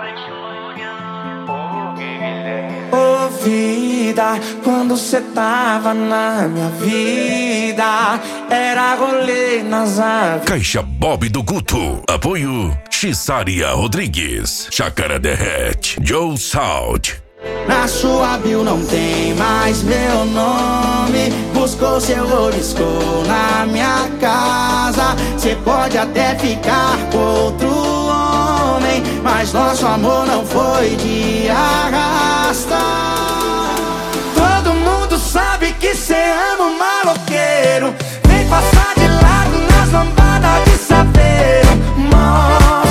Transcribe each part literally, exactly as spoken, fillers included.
Ô vida, quando cê tava na minha vida, era rolê nas aves. Caixa Bob do Guto. Apoio Xissaria Rodrigues, Chácara Derrete, Joe Salt. Na sua bio não tem mais meu nome. Buscou seu oliscou na minha casa. Cê pode até ficar com outro homem, mas nosso amor não foi de arrasta. Todo mundo sabe que cê ama um maloqueiro. Vem passar de lado nas lambadas de saveiro. Mó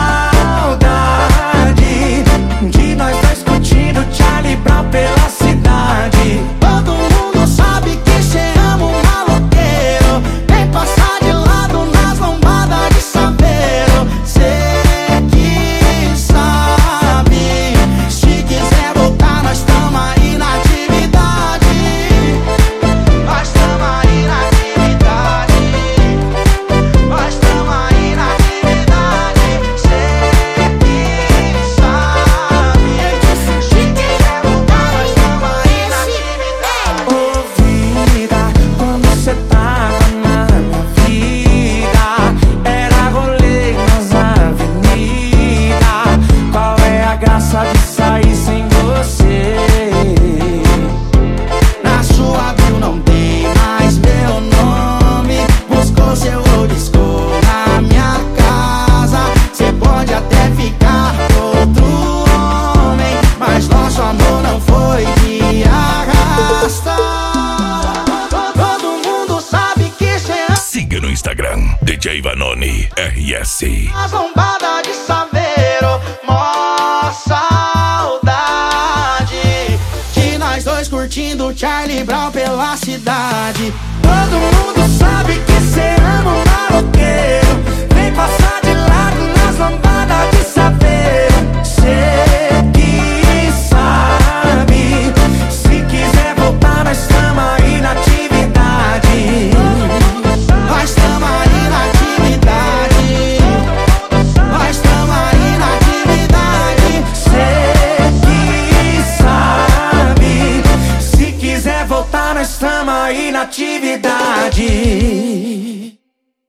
saudade de nós dois curtindo Charlie Brown pela cidade. Todo mundo sabe que cê ama um maloqueiro. Vem passar de lado nas lombadas de saveiro. Cê que sabe, se quiser voltar nós tamo aí na atividade. Nós tamo aí na atividade. Nós tamo aí na atividade. Cê que sabe, se quiser voltar nós tamo aí na atividade. Ô vida, quando cê tava na minha vida, era rolê nas avenidas. Qual é a graça de sair sem você? Na sua bio não tem mais meu nome. Buscou seu oliscou na minha casa. Cê pode até ficar com outro homem, mas nosso amor não foi de arrasta. Todo mundo sabe que cê ama Siga no Instagram, D J Vanoni R S. as lombadas de saveiro. Mó saudade de nós dois curtindo Charlie Brown pela cidade. Todo mundo sabe que cê ama um maloqueiro. Vem passar de lado nas lambadas de saveiro. Cê que sabe, se quiser voltar nós tamo aí na atividade. Nós tamo aí na atividade. Nós tamo aí na atividade. Cê que sabe, se quiser voltar nós tamo aí na atividade.